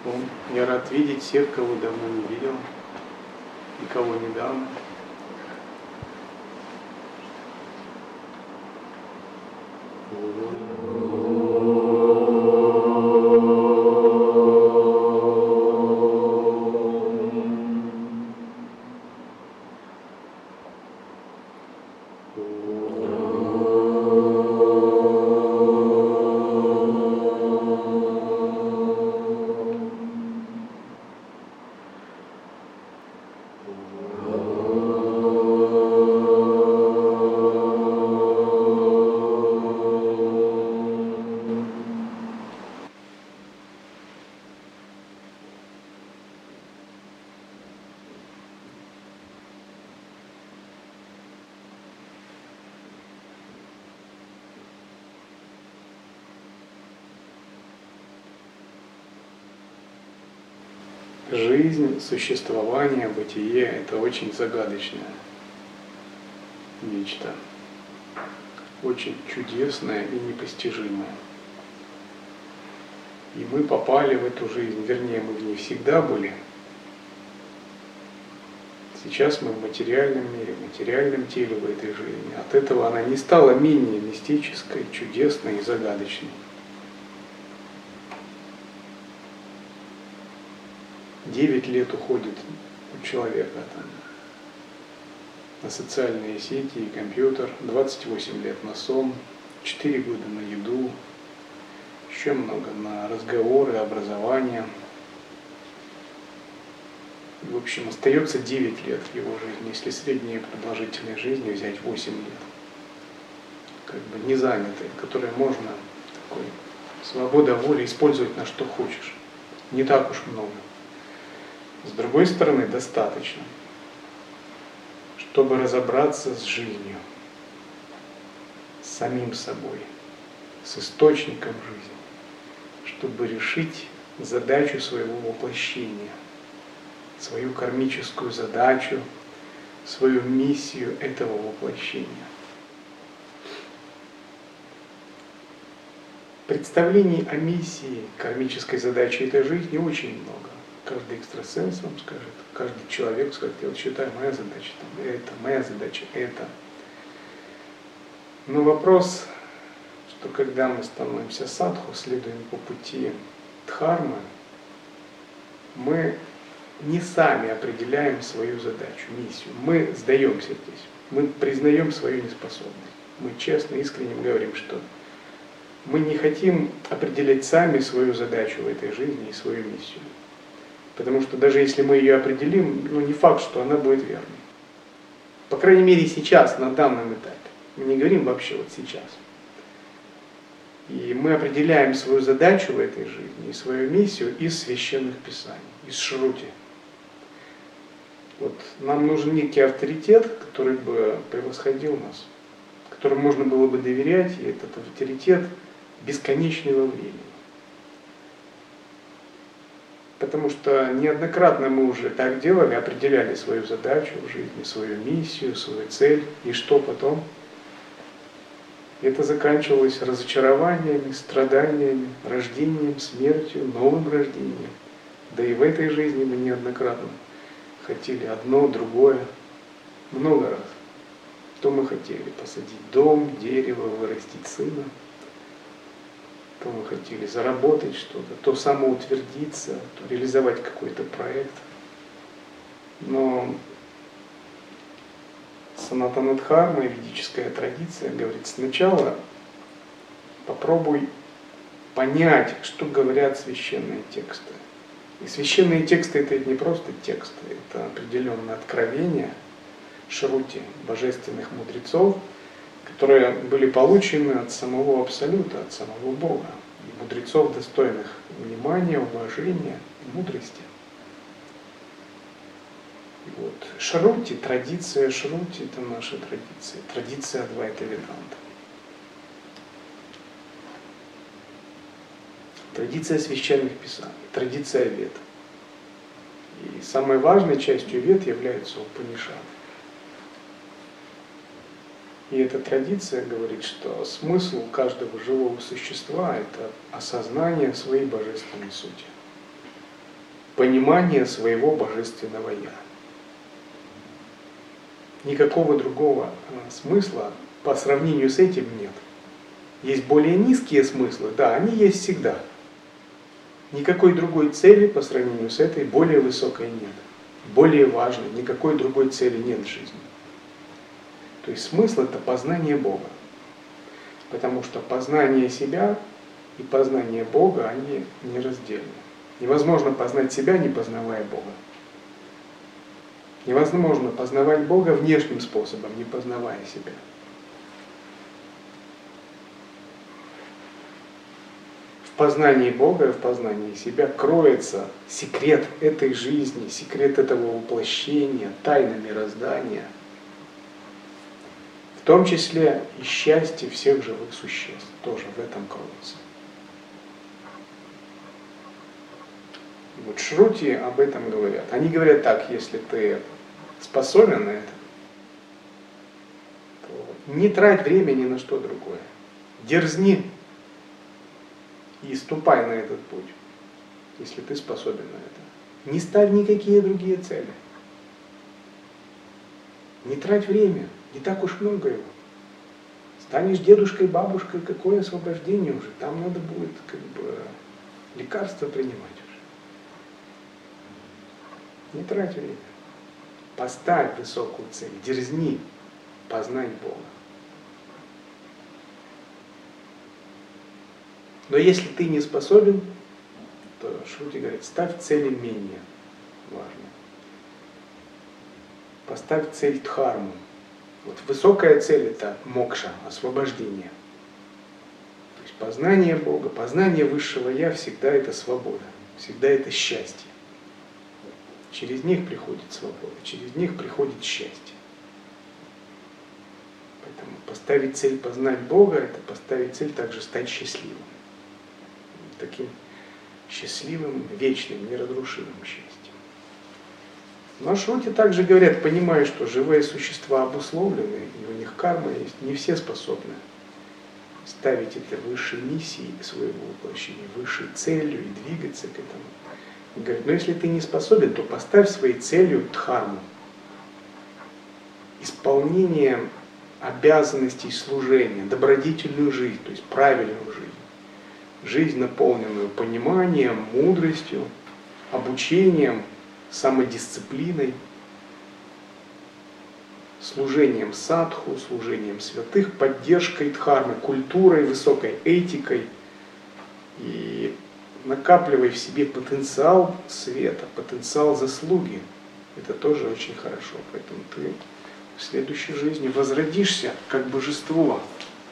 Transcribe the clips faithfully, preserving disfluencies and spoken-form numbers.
Ну, я рад видеть всех, кого давно не видел и кого недавно. Жизнь, существование, бытие – это очень загадочное нечто, очень чудесное и непостижимое. И мы попали в эту жизнь, вернее, мы в ней всегда были. Сейчас мы в материальном мире, в материальном теле в этой жизни. От этого она не стала менее мистической, чудесной и загадочной. Девять лет уходит у человека там, на социальные сети и компьютер, двадцать восемь лет на сон, четыре года на еду, еще много на разговоры, образование. В общем, остается девять лет в его жизни, если средняя продолжительность жизни взять восемь лет. Как бы не занятые, которые можно такой, свобода воли использовать на что хочешь. Не так уж много. С другой стороны, достаточно, чтобы разобраться с жизнью, с самим собой, с источником жизни, чтобы решить задачу своего воплощения, свою кармическую задачу, свою миссию этого воплощения. Представлений о миссии, кармической задаче этой жизни очень много. Каждый экстрасенс вам скажет, каждый человек скажет: я вот считаю, моя задача там, это, моя задача это. Но вопрос, что когда мы становимся садху, следуем по пути дхармы, мы не сами определяем свою задачу, миссию. Мы сдаемся здесь, мы признаем свою неспособность. Мы честно, искренне говорим, что мы не хотим определять сами свою задачу в этой жизни и свою миссию. Потому что даже если мы ее определим, ну не факт, что она будет верной. По крайней мере сейчас, на данном этапе. Мы не говорим вообще вот сейчас. И мы определяем свою задачу в этой жизни и свою миссию из священных писаний, из Шрути. Вот нам нужен некий авторитет, который бы превосходил нас, которому можно было бы доверять, и этот авторитет бесконечного времени. Потому что неоднократно мы уже так делали, определяли свою задачу в жизни, свою миссию, свою цель. И что потом? Это заканчивалось разочарованиями, страданиями, рождением, смертью, новым рождением. Да и в этой жизни мы неоднократно хотели одно, другое, много раз. То мы хотели посадить дом, дерево, вырастить сына. То мы хотели заработать что-то, то самоутвердиться, то реализовать какой-то проект. Но санатана-дхарма и ведическая традиция говорит: сначала попробуй понять, что говорят священные тексты. И священные тексты — это не просто тексты, это определенное откровение шрути, божественных мудрецов, которые были получены от самого Абсолюта, от самого Бога, и мудрецов, достойных внимания, уважения и мудрости. И вот Шрути, традиция Шрути — это наша традиция, традиция Адвайта Веданта. Традиция священных писаний, традиция Вед. И самой важной частью Вед является Упанишады. И эта традиция говорит, что смысл каждого живого существа — это осознание своей божественной сути. понимание своего божественного Я. Никакого другого смысла по сравнению с этим нет. Есть более низкие смыслы, да, они есть всегда. Никакой другой цели по сравнению с этой более высокой нет. Более важной, никакой другой цели нет в жизни. То есть смысл — это познание Бога. Потому что познание себя и познание Бога, они нераздельны. Невозможно познать себя, не познавая Бога. Невозможно познавать Бога внешним способом, не познавая себя. В познании Бога и в познании себя кроется секрет этой жизни, секрет этого воплощения, тайна мироздания, в том числе и счастье всех живых существ тоже в этом кроется. Вот Шрути об этом говорят. Они говорят так: если ты способен на это, то не трать время ни на что другое. Дерзни и ступай на этот путь, если ты способен на это. Не ставь никакие другие цели. Не трать время, не так уж много его. Станешь дедушкой, бабушкой, какое освобождение уже? Там надо будет как бы лекарства принимать уже. Не трать время. Поставь высокую цель, дерзни познать Бога. Но если ты не способен, то Шрути говорит, ставь цели менее важные. Поставь цель дхарму. Вот высокая цель — это мокша, освобождение. То есть познание Бога, познание высшего Я всегда это свобода, всегда это счастье. Через них приходит свобода, через них приходит счастье. Поэтому поставить цель познать Бога — это поставить цель также стать счастливым. Таким счастливым, вечным, неразрушимым счастьем. Но Шрути также говорят, понимая, что живые существа обусловлены, и у них карма есть, не все способны ставить это высшей миссией своего воплощения, высшей целью и двигаться к этому. И говорят, но если ты не способен, то поставь своей целью дхарму. Исполнение обязанностей служения, добродетельную жизнь, то есть правильную жизнь. Жизнь, наполненную пониманием, мудростью, обучением, самодисциплиной, служением садху, служением святых, поддержкой дхармы, культурой, высокой этикой. И накапливай в себе потенциал света, потенциал заслуги. Это тоже очень хорошо. Поэтому ты в следующей жизни возродишься как божество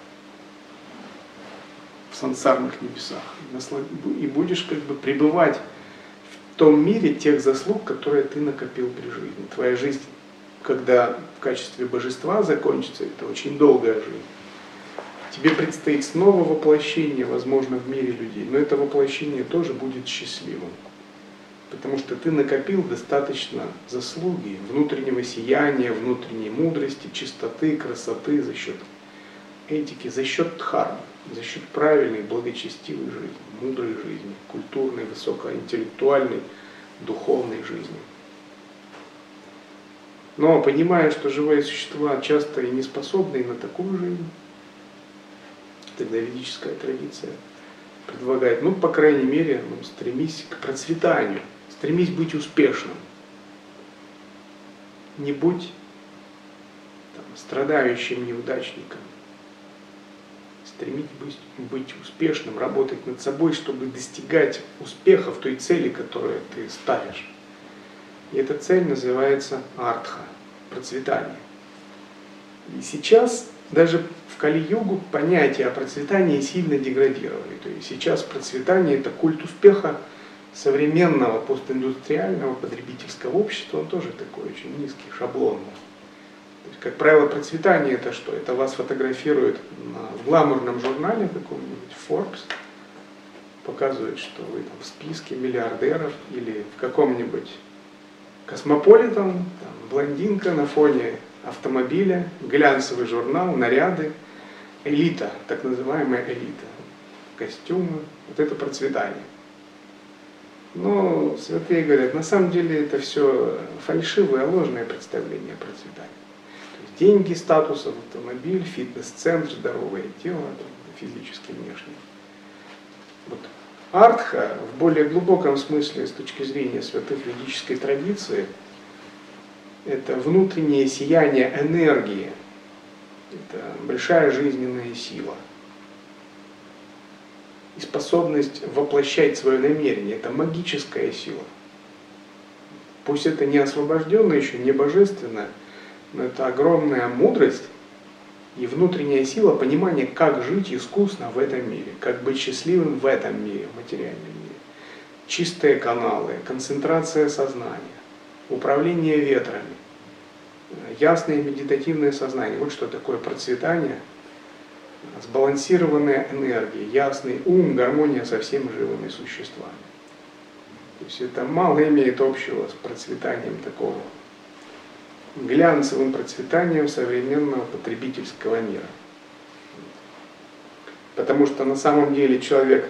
в сансарных небесах. И будешь как бы пребывать в том мире тех заслуг, которые ты накопил при жизни. Твоя жизнь, когда в качестве божества закончится, это очень долгая жизнь. Тебе предстоит снова воплощение, возможно, в мире людей, но это воплощение тоже будет счастливым. Потому что ты накопил достаточно заслуги, внутреннего сияния, внутренней мудрости, чистоты, красоты за счет этики, за счет дхармы, за счет правильной, благочестивой жизни, мудрой жизни, культурной, высокоинтеллектуальной, духовной жизни. Но понимая, что живые существа часто и не способны на такую жизнь, тогда ведическая традиция предлагает, ну, по крайней мере, ну, стремись к процветанию, стремись быть успешным. Не будь там страдающим неудачником. Стремись быть, быть успешным, работать над собой, чтобы достигать успеха в той цели, которую ты ставишь. И эта цель называется артха, процветание. И сейчас даже в Кали-югу понятие о процветании сильно деградировали. То есть сейчас процветание — это культ успеха современного постиндустриального потребительского общества, он тоже такой очень низкий, шаблонный. То есть, как правило, процветание — это что? Это вас фотографируют в гламурном журнале каком-нибудь, Forbes, показывают, что вы там в списке миллиардеров, или в каком-нибудь Космополитен, там, блондинка на фоне автомобиля, глянцевый журнал, наряды, элита, так называемая элита, костюмы, вот это процветание. Но святые говорят, на самом деле это все фальшивое, ложное представление о процветании. То есть деньги, статус, автомобиль, фитнес-центр, здоровое тело, физически внешне. Вот. Артха в более глубоком смысле с точки зрения святых ведической традиции это внутреннее сияние энергии, это большая жизненная сила. И способность воплощать свое намерение, это магическая сила. Пусть это не освобожденное еще, не божественное, но это огромная мудрость и внутренняя сила понимания, как жить искусно в этом мире, как быть счастливым в этом мире, в материальном мире. Чистые каналы, концентрация сознания, управление ветрами, ясное медитативное сознание. Вот что такое процветание, сбалансированная энергия, ясный ум, гармония со всеми живыми существами. То есть это мало имеет общего с процветанием такого, глянцевым процветанием современного потребительского мира. Потому что на самом деле человек,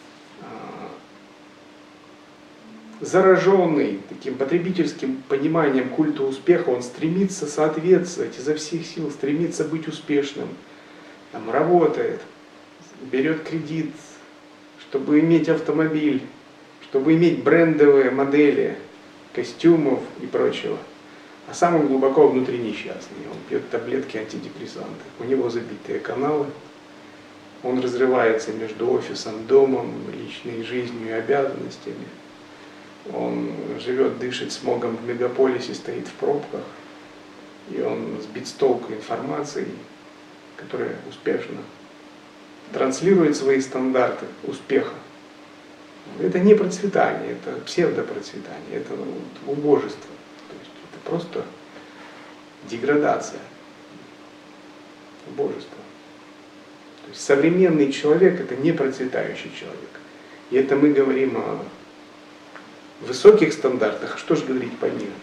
зараженный таким потребительским пониманием культа успеха, он стремится соответствовать изо всех сил, стремится быть успешным, там, работает, берет кредит, чтобы иметь автомобиль, чтобы иметь брендовые модели костюмов и прочего. А сам он глубоко внутри несчастный. Он пьет таблетки антидепрессанты. У него забитые каналы. Он разрывается между офисом, домом, личной жизнью и обязанностями. Он живет, дышит смогом в мегаполисе, стоит в пробках. И он сбит с толку информацией, которая успешно транслирует свои стандарты успеха. Это не процветание, это псевдопроцветание, это убожество. То есть это просто деградация, убожество. То есть современный человек это не процветающий человек. И это мы говорим о высоких стандартах, а что же говорить по миру?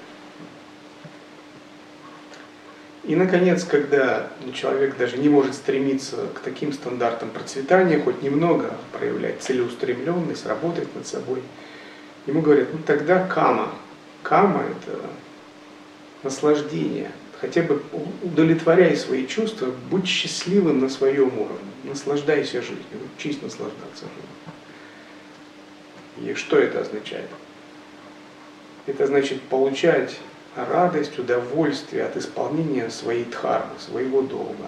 И, наконец, когда человек даже не может стремиться к таким стандартам процветания, хоть немного проявлять целеустремленность, работать над собой, ему говорят, ну тогда кама. Кама – это наслаждение. Хотя бы удовлетворяй свои чувства, будь счастливым на своем уровне, наслаждайся жизнью, учись наслаждаться жизнью. И что это означает? Это значит получать радость, удовольствие от исполнения своей дхармы, своего долга.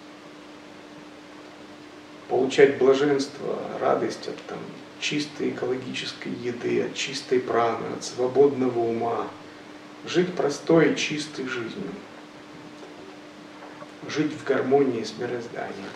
Получать блаженство, радость от там, чистой экологической еды, от чистой праны, от свободного ума. Жить простой, чистой жизнью. Жить в гармонии с мирозданием.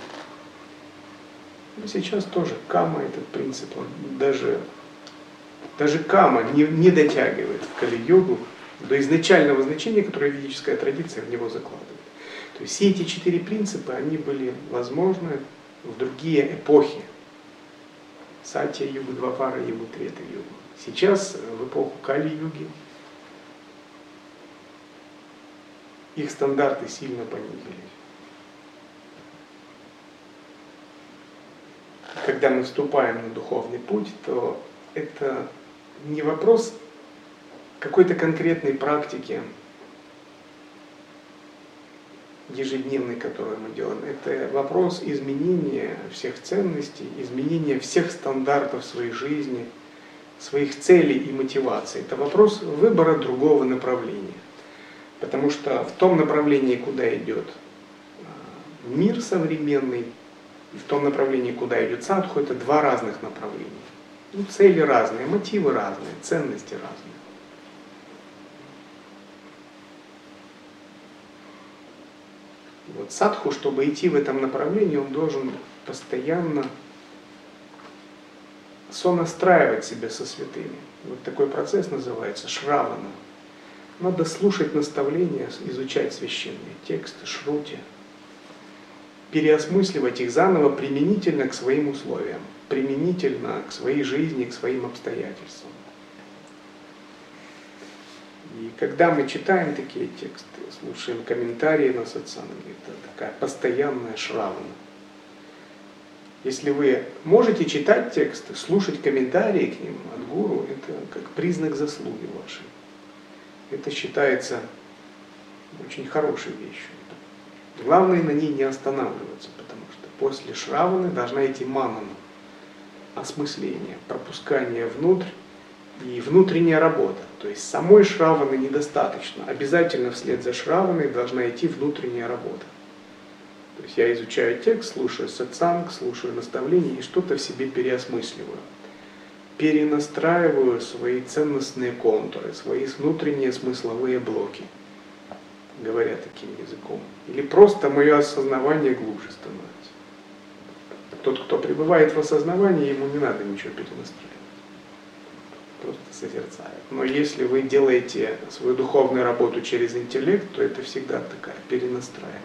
И сейчас тоже кама, этот принцип, он даже, даже кама не, не дотягивает в Кали-йогу до изначального значения, которое ведическая традиция в него закладывает. То есть все эти четыре принципа, они были возможны в другие эпохи. Сатья-югу, Двапара-югу, Трета-югу. Сейчас, в эпоху Кали-юги, их стандарты сильно понизились. Когда мы вступаем на духовный путь, то это не вопрос какой-то конкретной практики ежедневной, которую мы делаем. Это вопрос изменения всех ценностей, изменения всех стандартов своей жизни, своих целей и мотиваций. Это вопрос выбора другого направления. Потому что в том направлении, куда идет мир современный, и в том направлении, куда идет садху, это два разных направления. Ну, цели разные, мотивы разные, ценности разные. Вот садху, чтобы идти в этом направлении, он должен постоянно сонастраивать себя со святыми. Вот такой процесс называется шравана. Надо слушать наставления, изучать священные тексты, шрути, переосмысливать их заново применительно к своим условиям, применительно к своей жизни, к своим обстоятельствам. И когда мы читаем такие тексты, слушаем комментарии на сатсанге, это такая постоянная шравана. Если вы можете читать тексты, слушать комментарии к ним от гуру, это как признак заслуги вашей. Это считается очень хорошей вещью. Главное на ней не останавливаться, потому что после Шраваны должна идти манана, осмысление, пропускание внутрь и внутренняя работа. То есть самой Шраваны недостаточно. Обязательно вслед за Шраваной должна идти внутренняя работа. То есть я изучаю текст, слушаю сатсанг, слушаю наставления и что-то в себе переосмысливаю. Перенастраиваю свои ценностные контуры, свои внутренние смысловые блоки, говоря таким языком. Или просто мое осознавание глубже становится. Тот, кто пребывает в осознавании, ему не надо ничего перенастраивать. Просто созерцает. Но если вы делаете свою духовную работу через интеллект, то это всегда такая перенастраивание.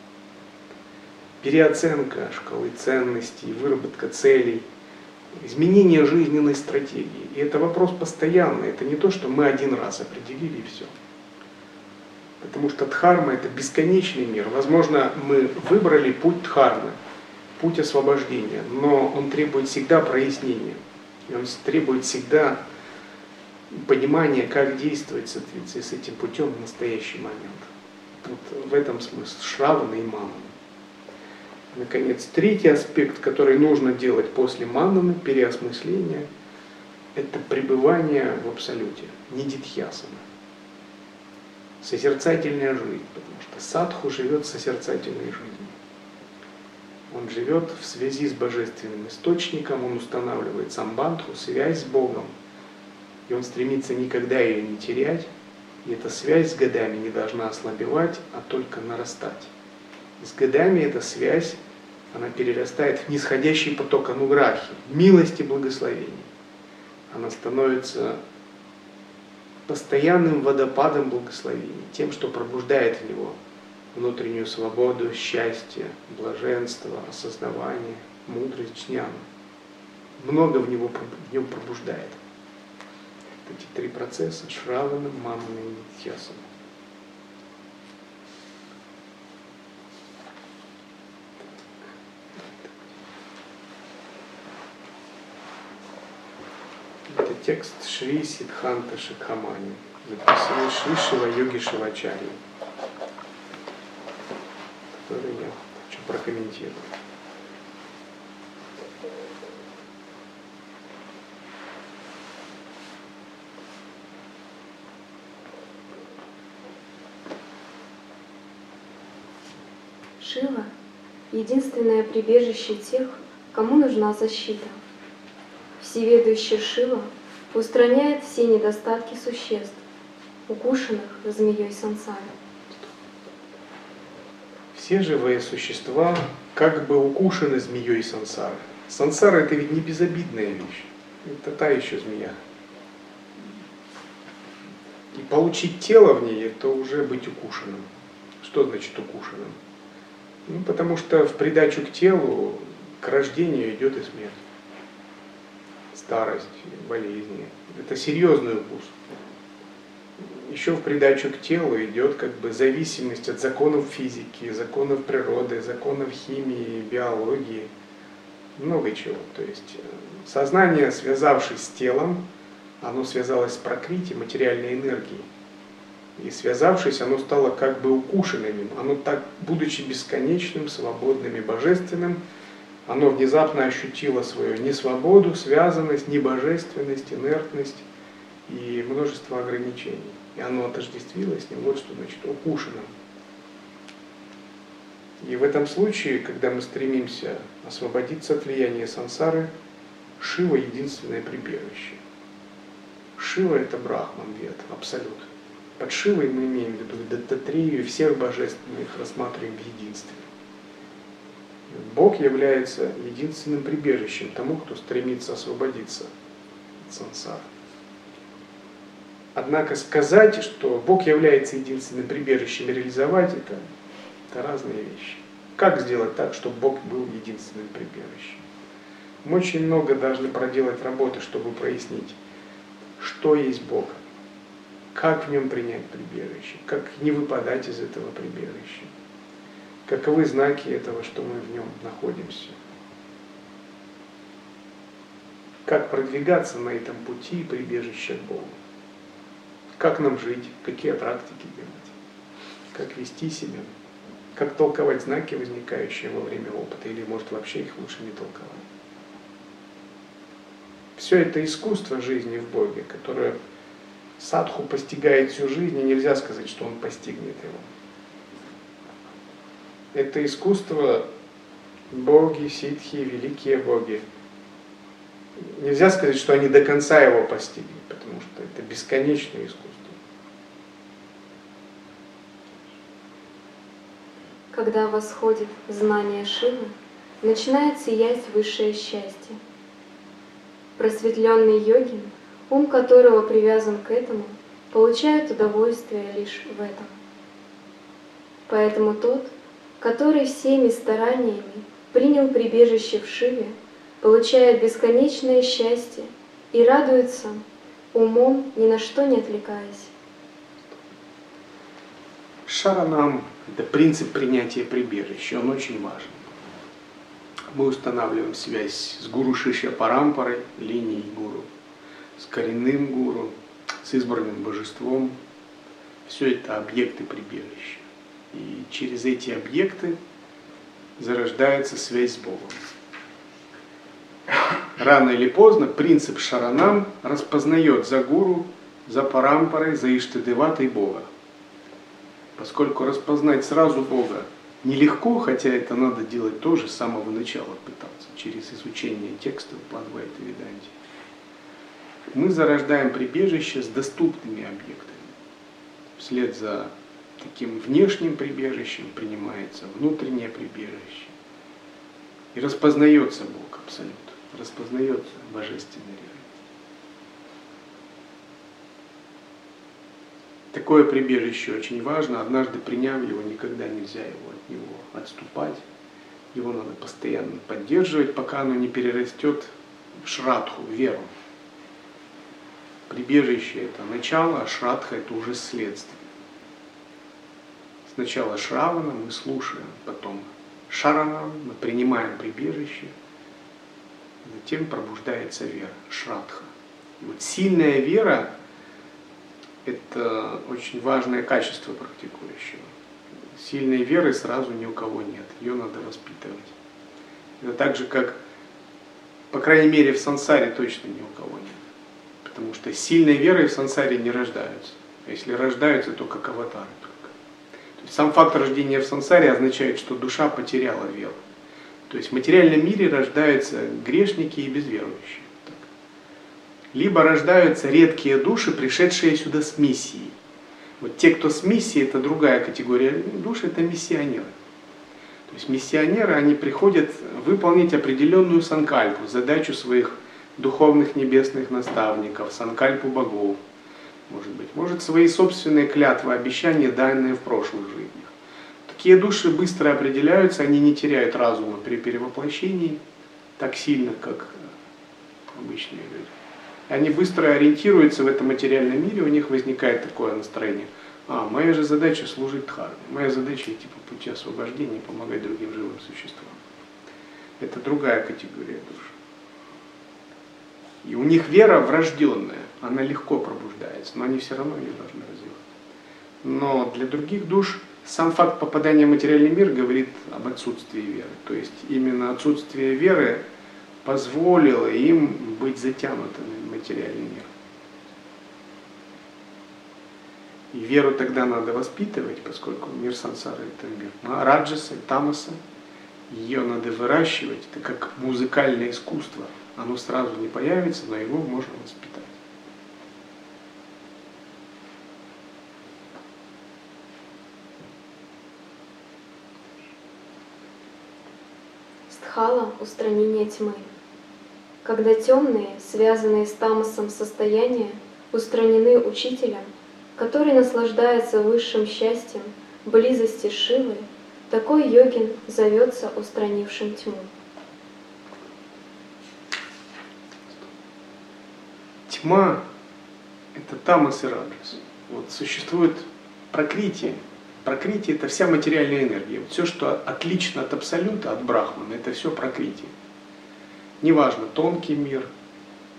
Переоценка шкалы ценностей, выработка целей, изменение жизненной стратегии. И это вопрос постоянный. Это не то, что мы один раз определили и все. Потому что дхарма — это бесконечный мир. Возможно, мы выбрали путь дхармы, путь освобождения, но он требует всегда прояснения. И он требует всегда понимания, как действовать в соответствии с этим путем в настоящий момент. Вот в этом смысл Шравана и Манана. Наконец, третий аспект, который нужно делать после мананы, переосмысления, это пребывание в абсолюте, нидидхьясана. Созерцательная жизнь, потому что садху живет созерцательной жизнью. Он живет в связи с божественным источником, он устанавливает самбандху, связь с Богом, и он стремится никогда ее не терять, и эта связь с годами не должна ослабевать, а только нарастать. И с годами эта связь, она перерастает в нисходящий поток ануграхи, милости, благословений. Она становится постоянным водопадом благословений, тем, что пробуждает в него внутреннюю свободу, счастье, блаженство, осознавание, мудрость, джняна. Много в него в нем пробуждает. Эти три процесса — Шравана, Манана и Нидхьясана. Это текст Шри Сиддханта Шикхамани, записанный Шри Шива-йоги Шивачарьи, который я хочу прокомментировать. Шива — единственное прибежище тех, кому нужна защита. Всеведущий Шива устраняет все недостатки существ, укушенных змеей сансары. Все живые существа как бы укушены змеей сансары. Сансара — это ведь не безобидная вещь, это та еще змея. И получить тело в ней — это уже быть укушенным. Что значит укушенным? Ну, потому что в придачу к телу, к рождению идет и смерть. Старость, болезни. Это серьезный укус. Еще в придачу к телу идет как бы зависимость от законов физики, законов природы, законов химии, биологии, много чего. То есть сознание, связавшись с телом, оно связалось с пракрити, материальной энергией. И связавшись, оно стало как бы укушенным. Оно так, будучи бесконечным, свободным и божественным, оно внезапно ощутило свою несвободу, связанность, небожественность, инертность и множество ограничений. И оно отождествилось с ним, вот что значит укушенным. И в этом случае, когда мы стремимся освободиться от влияния сансары, Шива — единственное прибежище. Шива — это Брахман, Вед, абсолют. Под Шивой мы имеем в виду Даттатрею и всех божеств, мы их рассматриваем в единстве. Бог является единственным прибежищем тому, кто стремится освободиться от сансары. Однако сказать, что Бог является единственным прибежищем, и реализовать это, это разные вещи. Как сделать так, чтобы Бог был единственным прибежищем? Мы очень много должны проделать работы, чтобы прояснить, что есть Бог, как в нем принять прибежище, как не выпадать из этого прибежища, каковы знаки этого, что мы в нем находимся. как продвигаться на этом пути прибежища к Богу. Как нам жить, какие практики делать, как вести себя, как толковать знаки, возникающие во время опыта, или, может, вообще их лучше не толковать. Все это искусство жизни в Боге, которое садху постигает всю жизнь, и нельзя сказать, что он постигнет его. Это искусство боги, ситхи, великие боги. Нельзя сказать, что они до конца его постигли, потому что это бесконечное искусство. Когда восходит знание Шивы, начинает сиять высшее счастье. Просветленный йогин, ум которого привязан к этому, получает удовольствие лишь в этом. Поэтому тот, который всеми стараниями принял прибежище в Шиве, получает бесконечное счастье и радуется, умом ни на что не отвлекаясь. Шаранам – это принцип принятия прибежища, он очень важен. Мы устанавливаем связь с гуру Шишья Парампарой, линией гуру, с коренным гуру, с избранным божеством. Все это объекты прибежища. И через эти объекты зарождается связь с Богом. Рано или поздно принцип Шаранам распознает за гуру, за Парампарой, за Иштадеватой Бога. Поскольку распознать сразу Бога нелегко, хотя это надо делать тоже с самого начала пытаться, через изучение текстов по Адвайта Веданте, мы зарождаем прибежище с доступными объектами. Вслед за таким внешним прибежищем принимается внутреннее прибежище. И распознается Бог абсолют, распознается божественный реальность. Такое прибежище очень важно. Однажды приняв его, никогда нельзя его от него отступать. Его надо постоянно поддерживать, пока оно не перерастет в шрадху, в веру. Прибежище – это начало, а шрадха – это уже следствие. Сначала шравана мы слушаем, потом шарана мы принимаем прибежище, затем пробуждается вера, шрадха. И вот сильная вера – это очень важное качество практикующего. Сильной веры сразу ни у кого нет, ее надо воспитывать. Это так же, как, по крайней мере, в сансаре точно ни у кого нет. Потому что сильной верой в сансаре не рождаются. А если рождаются, то как аватары только. То есть сам факт рождения в сансаре означает, что душа потеряла веру. То есть в материальном мире рождаются грешники и безверующие. Либо рождаются редкие души, пришедшие сюда с миссией. Вот те, кто с миссией, это другая категория душ, это миссионеры. То есть миссионеры, они приходят выполнить определенную санкальпу, задачу своих духовных небесных наставников, санкальпу богов, может быть, может свои собственные клятвы, обещания, данные в прошлых жизнях. Такие души быстро определяются, они не теряют разума при перевоплощении так сильно, как обычные люди. Они быстро ориентируются в этом материальном мире, у них возникает такое настроение. А, моя же задача служить дхарме, моя задача идти по пути освобождения, помогать другим живым существам. Это другая категория душ. И у них вера врожденная, она легко пробуждается, но они все равно ее должны развивать. Но для других душ сам факт попадания в материальный мир говорит об отсутствии веры. То есть именно отсутствие веры позволило им быть затянутыми в материальный мир. И веру тогда надо воспитывать, поскольку мир сансары – это мир раджаса, тамаса. Ее надо выращивать, это как музыкальное искусство. Оно сразу не появится, но его можно воспитать. Стхала – устранение тьмы. Когда темные, связанные с тамасом состояния, устранены учителем, который наслаждается высшим счастьем близости с Шивой, такой йогин зовется устранившим тьму. Тьма – это тамас и раджас. Вот существует пракрити. Пракрити – это вся материальная энергия. Вот все, что отлично от абсолюта, от брахмана, это все пракрити. Неважно, тонкий мир,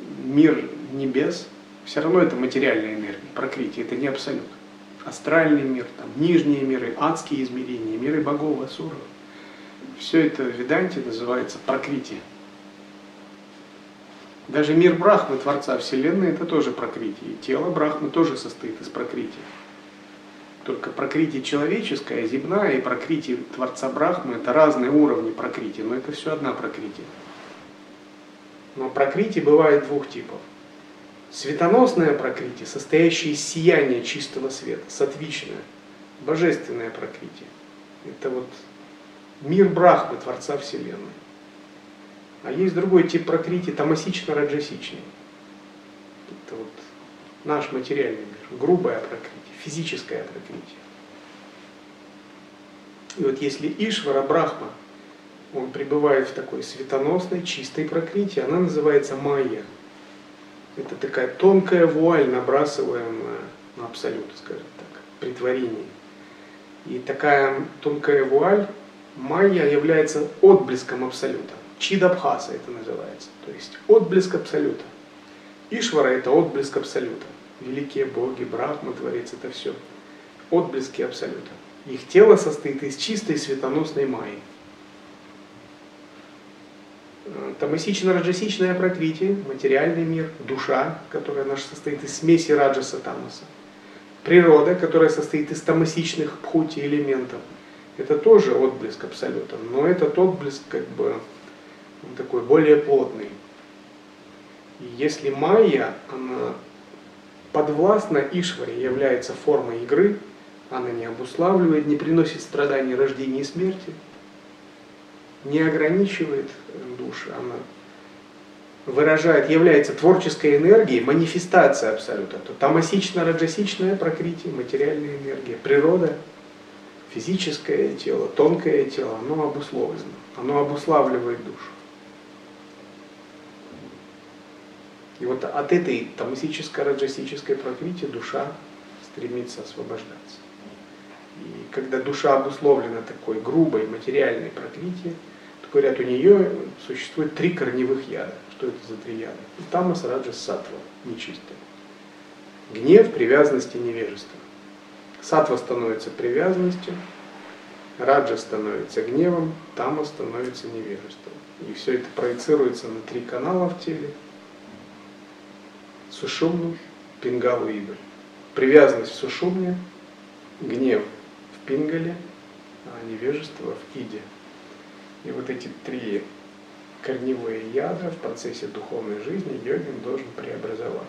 мир небес, все равно это материальная энергия, пракрити, это не абсолют. Астральный мир, там, нижние миры, адские измерения, миры богов, асуров. Все это в Веданте называется пракрити. Даже мир Брахмы, Творца Вселенной, это тоже пракрити. И тело Брахмы тоже состоит из пракрити. Только пракрити человеческая, земная, и пракрити Творца Брахмы — это разные уровни пракрити, но это все одна пракрити. Но пракрити бывает двух типов. Светоносная пракрити, состоящая из сияния чистого света, сатвичная, божественная пракрити. Это вот мир Брахмы, Творца Вселенной. А есть другой тип пракрити, тамасично-раджасичный. Это вот наш материальный мир, грубая пракрити, физическая пракрити. И вот если Ишвара, Брахма, он пребывает в такой светоносной, чистой пракрити, она называется майя. Это такая тонкая вуаль, набрасываемая на абсолют, скажем так, при творении. И такая тонкая вуаль, майя, является отблеском абсолюта. Чидабхаса это называется, то есть отблеск абсолюта. Ишвара — это отблеск абсолюта. Великие боги, Брахма, Творец — это все отблески абсолюта. Их тело состоит из чистой светоносной майи. Тамасично-раджасичная пракрити, материальный мир, душа, которая наша состоит из смеси раджаса тамаса. Природа, которая состоит из тамасичных пхути элементов. Это тоже отблеск абсолюта, но этот отблеск как бы он такой более плотный. И если майя, она подвластна Ишваре, является формой игры, она не обуславливает, не приносит страданий рождения и смерти, не ограничивает души, она выражает, является творческой энергией, манифестация абсолюта. То тамасично-раджасичная пракрити, материальная энергия, природа, физическое тело, тонкое тело, оно обусловлено, оно обуславливает душу. И вот от этой тамасической-раджасической пракрити душа стремится освобождаться. И когда душа обусловлена такой грубой материальной пракрити, то говорят, у нее существует три корневых яда. Что это за три яда? Тамас, раджас, саттва, нечистые. Гнев, привязанность и невежество. Саттва становится привязанностью, раджас становится гневом, тамас становится невежеством. И все это проецируется на три канала в теле. Сушумну, пингалу, идоль. Привязанность в сушумне, гнев в пингале, а невежество в иде. И вот эти три корневые яда в процессе духовной жизни йогин должен преобразовать.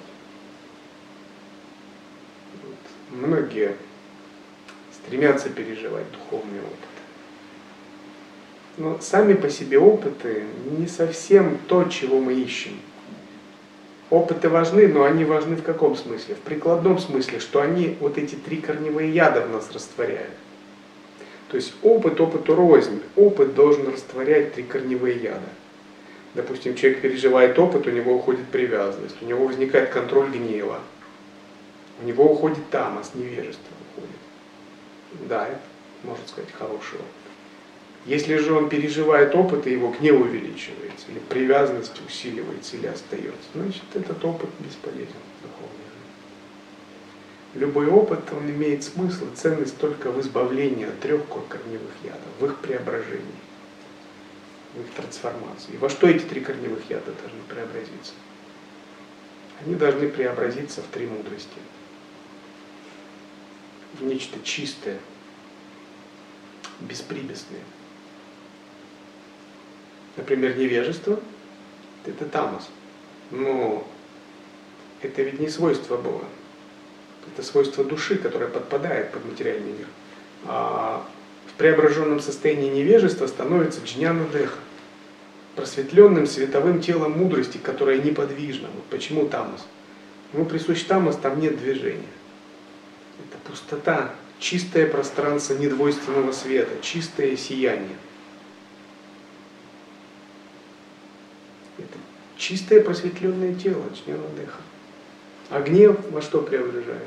Вот. Многие стремятся переживать духовный опыт. Но сами по себе опыты не совсем то, чего мы ищем. Опыты важны, но они важны в каком смысле? В прикладном смысле, что они вот эти три корневые яда в нас растворяют. То есть опыт опыту рознь. Опыт должен растворять три корневые яда. Допустим, человек переживает опыт, у него уходит привязанность, у него возникает контроль гнева, у него уходит тамас, невежество уходит. Да, это, можно сказать, хороший опыт. Если же он переживает опыт, и его гнев увеличивается, или привязанность усиливается, или остается, значит, этот опыт бесполезен в духовной жизни. Любой опыт, он имеет смысл и ценность только в избавлении от трех корневых ядов, в их преображении, в их трансформации. И во что эти три корневых яда должны преобразиться? Они должны преобразиться в три мудрости, в нечто чистое, бесприбесное. Например, невежество – это тамас. Но это ведь не свойство Бога. Это свойство души, которая подпадает под материальный мир. А в преображенном состоянии невежества становится джняна-деха, просветленным световым телом мудрости, которое неподвижно. Вот почему тамас? Ему присущ тамас, там нет движения. Это пустота, чистое пространство недвойственного света, чистое сияние. Это чистое просветленное тело, джняна-деха. А гнев во что преображается?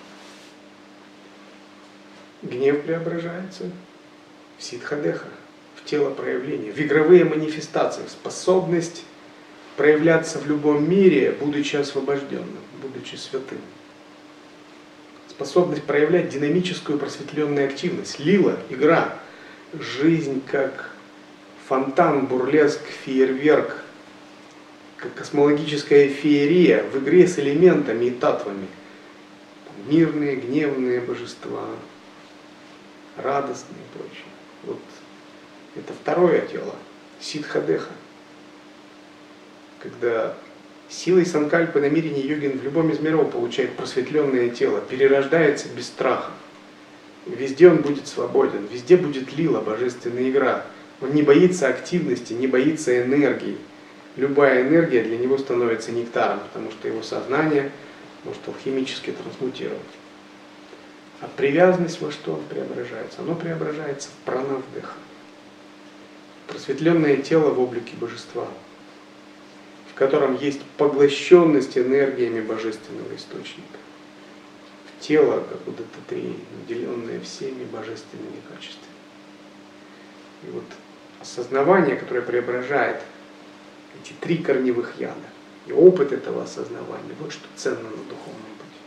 Гнев преображается в ситха-деха, в тело проявления, в игровые манифестации, в способность проявляться в любом мире, будучи освобожденным, будучи святым. Способность проявлять динамическую просветленную активность. Лила, игра, жизнь как фонтан, бурлеск, фейерверк, как космологическая феерия в игре с элементами и татвами. Мирные, гневные божества, радостные и прочее. Вот это второе тело, ситха-деха. Когда силой санкальпы намерений йогин в любом из миров получает просветленное тело, перерождается без страха. Везде он будет свободен, везде будет лила, божественная игра. Он не боится активности, не боится энергии. Любая энергия для него становится нектаром, потому что его сознание может алхимически трансмутировать. А привязанность во что он преображается? Оно преображается в пранавдеха. Просветленное тело в облике божества, в котором есть поглощенность энергиями божественного источника. В тело, как у Даттатреи, наделенное всеми божественными качествами. И вот осознавание, которое преображает эти три корневых яда, и опыт этого осознавания, вот что ценно на духовном пути.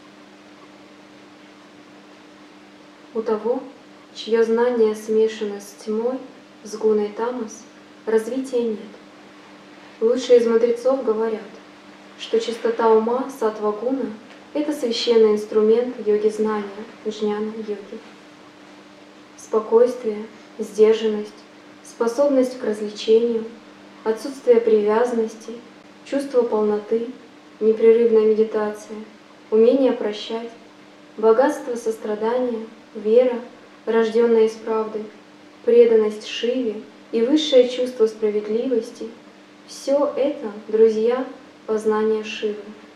У того, чье знание смешано с тьмой, с гуной тамас, развития нет. Лучшие из мудрецов говорят, что чистота ума, саттва-гуна, это священный инструмент йоги-знания, джняна-йоги. Спокойствие, сдержанность, способность к развлечению, отсутствие привязанности, чувство полноты, непрерывная медитация, умение прощать, богатство сострадания, вера, рожденная из правды, преданность Шиве и высшее чувство справедливости — все это, друзья, познание Шивы.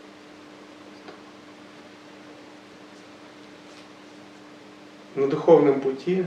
На духовном пути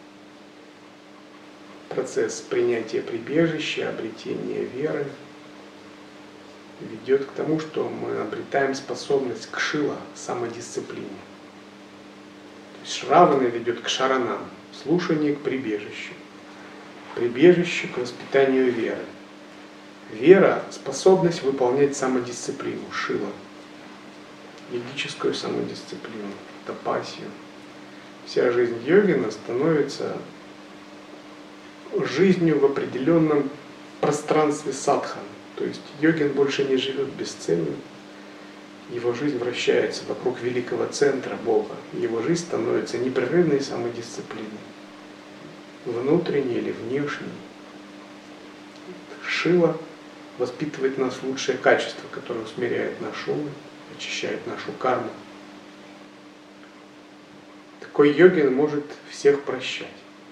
процесс принятия прибежища, обретения веры ведет к тому, что мы обретаем способность к шила, самодисциплине. То есть Шравана ведет к шаранам, слушание к прибежищу, прибежище к воспитанию веры. Вера — способность выполнять самодисциплину, шила, йогическую самодисциплину, тапасию. Вся жизнь йогина становится жизнью в определенном пространстве садхан. То есть йогин больше не живет бесцельно, его жизнь вращается вокруг великого центра Бога. Его жизнь становится непрерывной самодисциплиной, внутренней или внешней. Шила воспитывает в нас лучшее качество, которое усмиряет наш ум, очищает нашу карму. Такой йогин может всех прощать.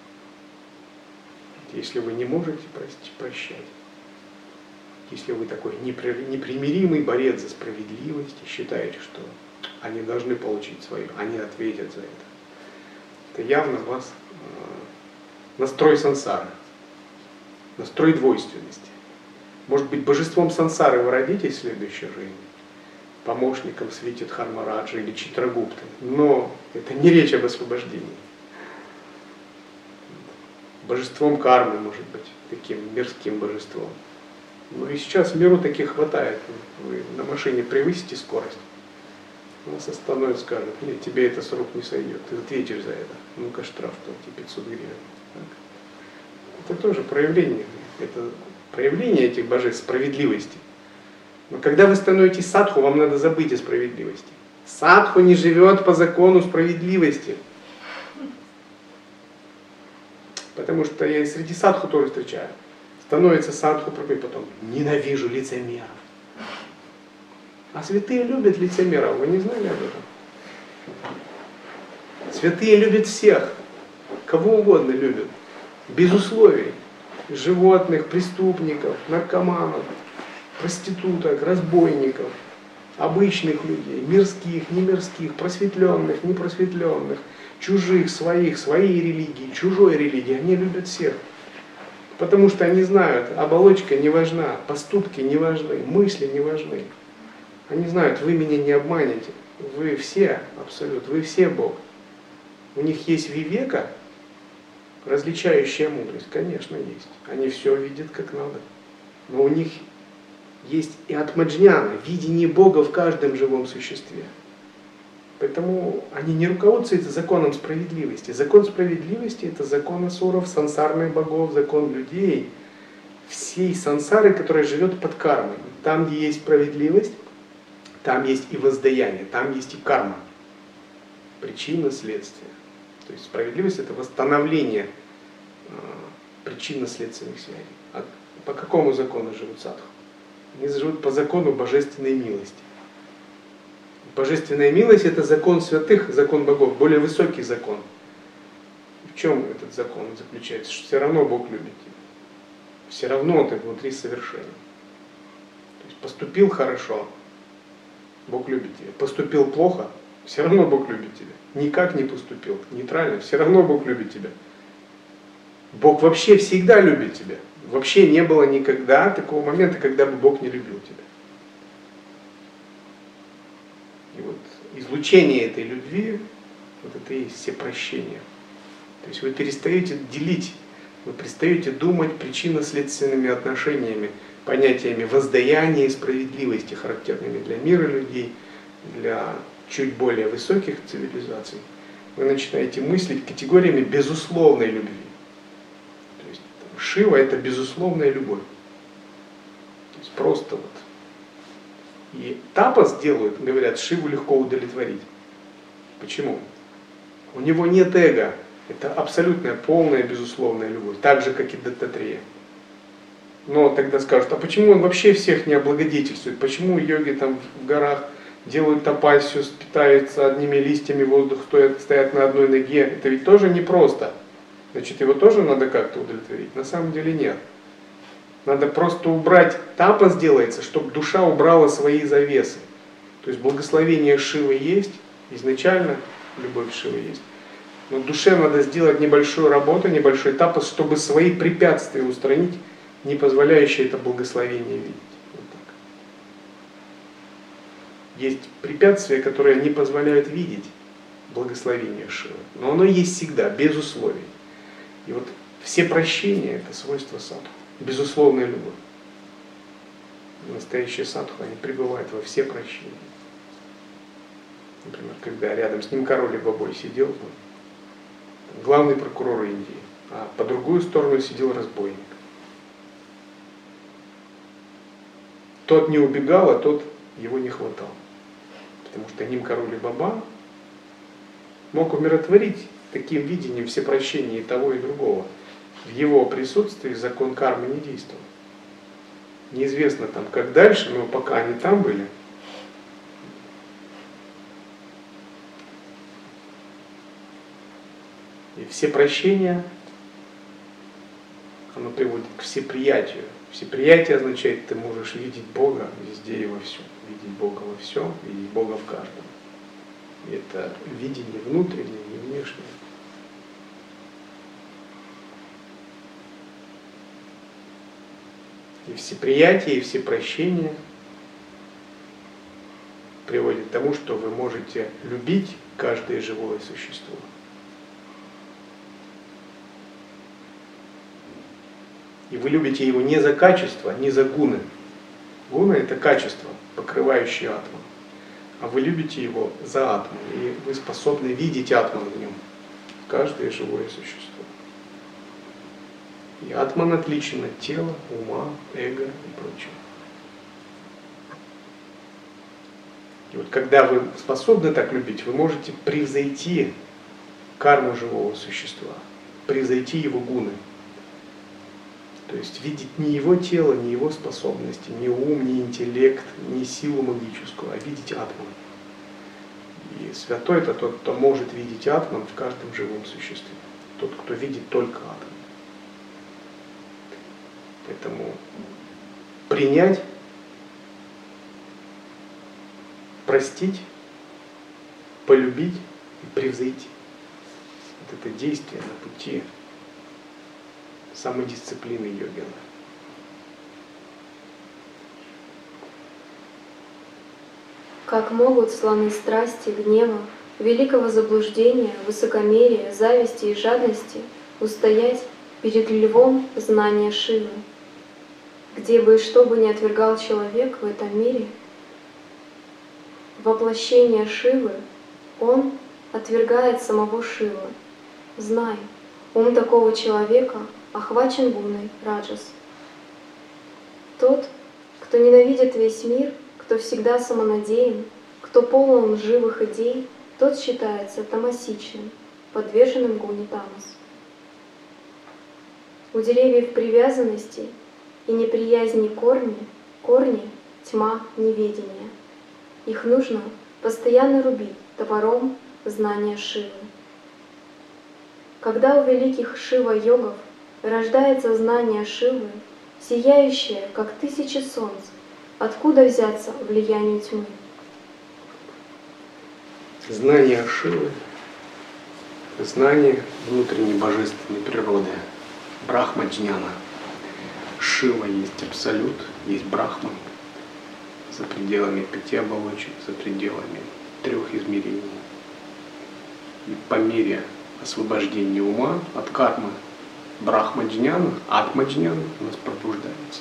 Если вы не можете простить, прощать. Если вы такой непримиримый борец за справедливость и считаете, что они должны получить свое, они ответят за это, это явно у вас настрой сансары, настрой двойственности. Может быть, божеством сансары вы родитесь в следующей жизни, помощником Свити Дхармараджа или Читрагупты, но это не речь об освобождении. Божеством кармы, может быть, таким мирским божеством. Ну и сейчас в миру таких хватает. Вы на машине превысите скорость, вас остановят, скажут: нет, тебе это с рук не сойдет, ты ответишь за это. Ну-ка штраф плати пятьсот гривен. Так. Это тоже проявление. Это проявление этих божеств справедливости. Но когда вы становитесь садху, вам надо забыть о справедливости. Садху не живет по закону справедливости. Потому что я и среди садху тоже встречаю. Становится садху, и потом: ненавижу лицемеров. А святые любят лицемеров, вы не знали об этом? Святые любят всех, кого угодно любят, без условий. Животных, преступников, наркоманов, проституток, разбойников, обычных людей, мирских, немирских, просветленных, непросветленных, чужих, своих, своей религии, чужой религии. Они любят всех. Потому что они знают, оболочка не важна, поступки не важны, мысли не важны. Они знают, вы меня не обманете, вы все, абсолютно, вы все Бог. У них есть вивека, Различающая мудрость, конечно, есть. Они все видят как надо. Но у них есть и атмаджняна, видение Бога в каждом живом существе. Поэтому они не руководствуются законом справедливости. Закон справедливости — это закон асуров, сансарных богов, закон людей, всей сансары, которая живет под кармой. Там, где есть справедливость, там есть и воздаяние, там есть и карма. Причина, следствие. То есть справедливость — это восстановление э, причинно-следственных связей. А по какому закону живут садху? Они живут по закону божественной милости. Божественная милость — это закон святых, закон богов, более высокий закон. В чем этот закон заключается? Что все равно Бог любит тебя. Все равно ты внутри совершенен. То есть поступил хорошо, Бог любит тебя. Поступил плохо, все равно Бог любит тебя. Никак не поступил, нейтрально, все равно Бог любит тебя. Бог вообще всегда любит тебя. Вообще не было никогда такого момента, когда бы Бог не любил тебя. И вот излучение этой любви, вот это и есть все прощения. То есть вы перестаете делить, вы перестаете думать причинно-следственными отношениями, понятиями воздаяния и справедливости, характерными для мира людей, для чуть более высоких цивилизаций. Вы начинаете мыслить категориями безусловной любви. То есть Шива — это безусловная любовь. То есть просто вот. И тапас делают, говорят, Шиву легко удовлетворить. Почему? У него нет эго. Это абсолютная, полная, безусловная любовь. Так же, как и Даттатрея. Но тогда скажут, а почему он вообще всех не облагодетельствует? Почему йоги там в горах делают тапассию, питаются одними листьями, воздух стоят, стоят на одной ноге? Это ведь тоже непросто. Значит, его тоже надо как-то удовлетворить? На самом деле нет. Надо просто убрать, тапас делается, чтобы душа убрала свои завесы. То есть благословение Шивы есть, изначально любовь Шивы есть. Но душе надо сделать небольшую работу, небольшой тапас, чтобы свои препятствия устранить, не позволяющие это благословение видеть. Вот так. Есть препятствия, которые не позволяют видеть благословение Шивы. Но оно есть всегда, без условий. И вот все прощения — это свойство садху. Безусловная любовь. Настоящие садху, они пребывают во все прощения. Например, когда рядом с ним король и бабой сидел, главный прокурор Индии, а по другую сторону сидел разбойник. Тот не убегал, а тот его не хватал. Потому что ним король и баба мог умиротворить таким видением все прощения и того, и другого. В его присутствии закон кармы не действовал. Неизвестно там, как дальше, но пока они там были. И все прощения, оно приводит к всеприятию. Всеприятие означает, ты можешь видеть Бога везде и во всем. Видеть Бога во всем, видеть Бога в каждом. И это видение внутреннее, не внешнее. И всеприятие, и всепрощение приводит к тому, что вы можете любить каждое живое существо. И вы любите его не за качество, не за гуны. Гуна — это качество, покрывающее атман. А вы любите его за атман. И вы способны видеть атман в нем. Каждое живое существо. И атман отличен от тела, ума, эго и прочего. И вот когда вы способны так любить, вы можете превзойти карму живого существа, превзойти его гуны. То есть видеть не его тело, не его способности, не ум, не интеллект, не силу магическую, а видеть атман. И святой — это тот, кто может видеть атман в каждом живом существе. Тот, кто видит только атман. Поэтому принять, простить, полюбить и превзойти. Вот это действие на пути самодисциплины йогина. Как могут слоны страсти, гнева, великого заблуждения, высокомерия, зависти и жадности устоять перед львом знания Шивы. Где бы и что бы ни отвергал человек в этом мире, воплощение Шивы, он отвергает самого Шивы. Знай, ум такого человека охвачен гуной раджас. Тот, кто ненавидит весь мир, кто всегда самонадеян, кто полон лживых идей, тот считается тамасичным, подверженным гуне тамас. У деревьев привязанностей и неприязни корни, корни — тьма неведения. Их нужно постоянно рубить топором знания Шивы. Когда у великих Шива-йогов рождается знание Шивы, сияющее, как тысячи солнц, откуда взяться влиянию тьмы? Знание Шивы, знание внутренней божественной природы, брахма-джняна. Шива есть абсолют, есть брахман за пределами пяти оболочек, за пределами трех измерений. И по мере освобождения ума от кармы брахма-джняна, атма-джняна у нас пробуждается.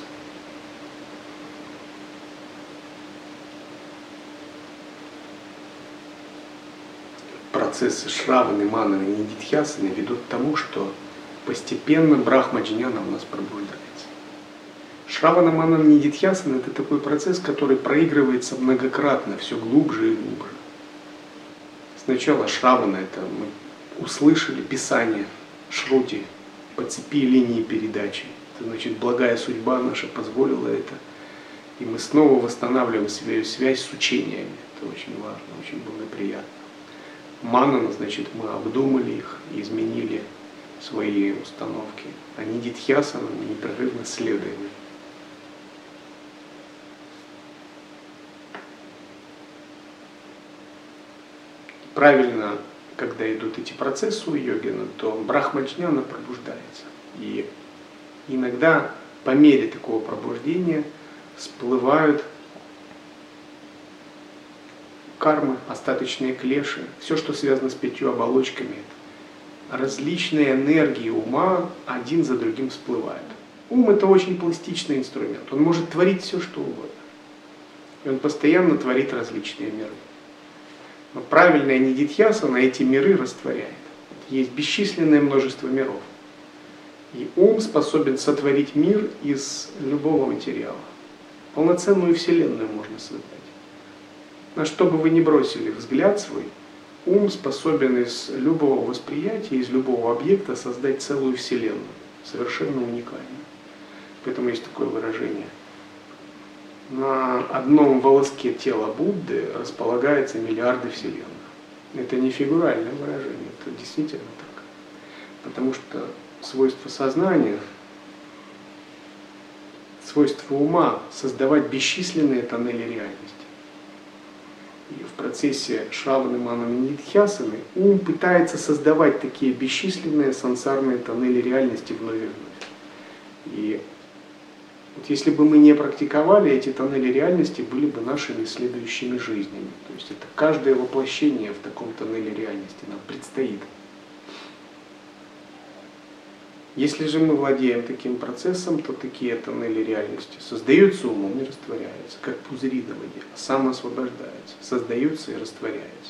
Процессы шраваны, мананы и нидидхьясаны ведут к тому, что постепенно брахма-джняна у нас пробуждается. Шравана, манана, нидидхьясана — это такой процесс, который проигрывается многократно, все глубже и глубже. Сначала шравана — это мы услышали писание шрути по цепи линии передачи. Это значит, благая судьба наша позволила это. И мы снова восстанавливаем свою связь с учениями. Это очень важно, очень благоприятно. Манана, значит, мы обдумали их и изменили свои установки. А нидидхьясана мы непрерывно следуем. Правильно, когда идут эти процессы у йогина, то брахма-джняна пробуждается. И иногда по мере такого пробуждения всплывают кармы, остаточные клеши, все, что связано с пятью оболочками. Различные энергии ума один за другим всплывают. Ум — это очень пластичный инструмент. Он может творить все, что угодно. И он постоянно творит различные миры. Но правильная нидидхьясана эти миры растворяет. Есть бесчисленное множество миров. И ум способен сотворить мир из любого материала. Полноценную вселенную можно создать. На что бы вы ни бросили взгляд свой, ум способен из любого восприятия, из любого объекта создать целую вселенную. Совершенно уникальную. Поэтому есть такое выражение. На одном волоске тела Будды располагаются миллиарды вселенных. Это не фигуральное выражение, это действительно так. Потому что свойство сознания, свойство ума создавать бесчисленные тоннели реальности. И в процессе шраваны, мананы, нидидхьясаны ум пытается создавать такие бесчисленные сансарные тоннели реальности вновь и вновь. И вот если бы мы не практиковали, эти тоннели реальности были бы нашими следующими жизнями. То есть это каждое воплощение в таком тоннеле реальности нам предстоит. Если же мы владеем таким процессом, то такие тоннели реальности создаются умом и растворяются, как пузыри на воде, а самоосвобождаются, создаются и растворяются.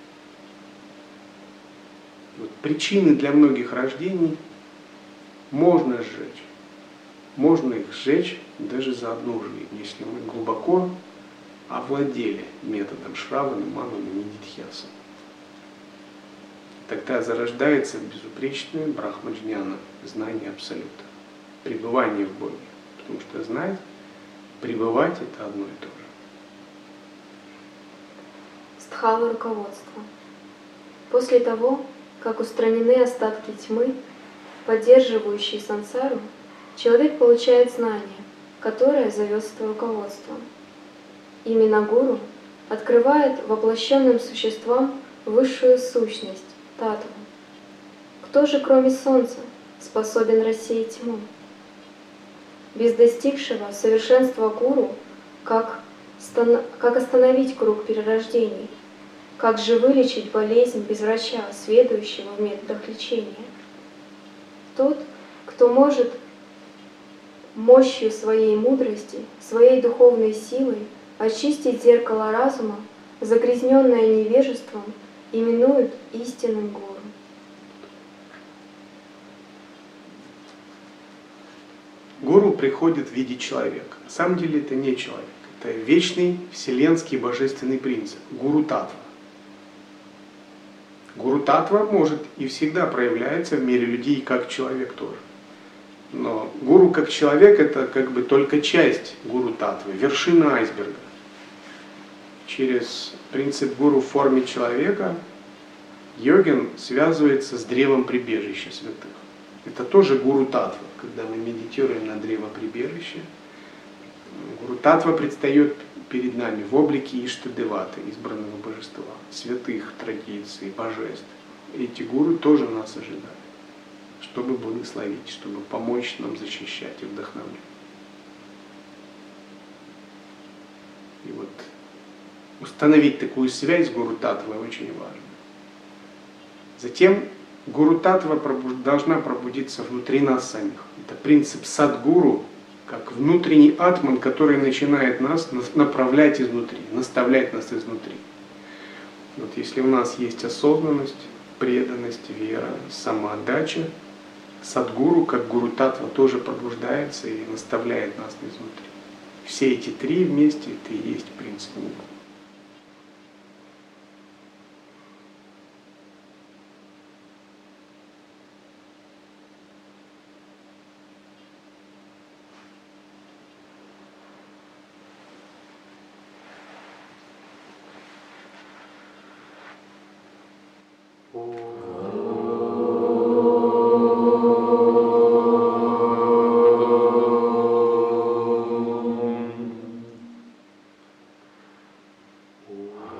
Вот причины для многих рождений можно сжечь. Можно их сжечь даже за одну жизнь, если мы глубоко овладели методом шраваны, мананы, нидидхьясаны. Тогда зарождается безупречное брахма-джняна, знание абсолюта, пребывание в Боге. Потому что знать, пребывать — это одно и то же. Стхала руководства. После того, как устранены остатки тьмы, поддерживающие сансару, человек получает знание, которое зовется руководством. Именно гуру открывает воплощенным существам высшую сущность, татву. Кто же, кроме солнца, способен рассеять тьму? Без достигшего совершенства гуру, как, стан... как остановить круг перерождений, как же вылечить болезнь без врача, сведущего в методах лечения? тот, кто может мощью своей мудрости, своей духовной силой очистить зеркало разума, загрязненное невежеством, именуют истинным гуру. Гуру приходит в виде человека. На самом деле это не человек. Это вечный вселенский божественный принцип. Гуру Татва. Гуру Татва может и всегда проявляется в мире людей как человек тоже. Но гуру как человек это как бы только часть Гуру Татвы, вершина айсберга. Через принцип гуру в форме человека йогин связывается с древом прибежища святых. Это тоже Гуру Татва, когда мы медитируем на древо прибежища. Гуру Татва предстает перед нами в облике Иштадеваты, избранного божества, святых традиций, божеств. Эти гуру тоже нас ожидают, чтобы благословить, чтобы помочь нам защищать и вдохновлять. И вот установить такую связь с Гуру Татвой очень важно. Затем Гуру Татва пробуж... должна пробудиться внутри нас самих. Это принцип садгуру, как внутренний атман, который начинает нас направлять изнутри, наставлять нас изнутри. Вот если у нас есть осознанность, преданность, вера, самоотдача, садгуру, как Гуру Татва, тоже пробуждается и наставляет нас изнутри. Все эти три вместе — это и есть принцип гуру. Om.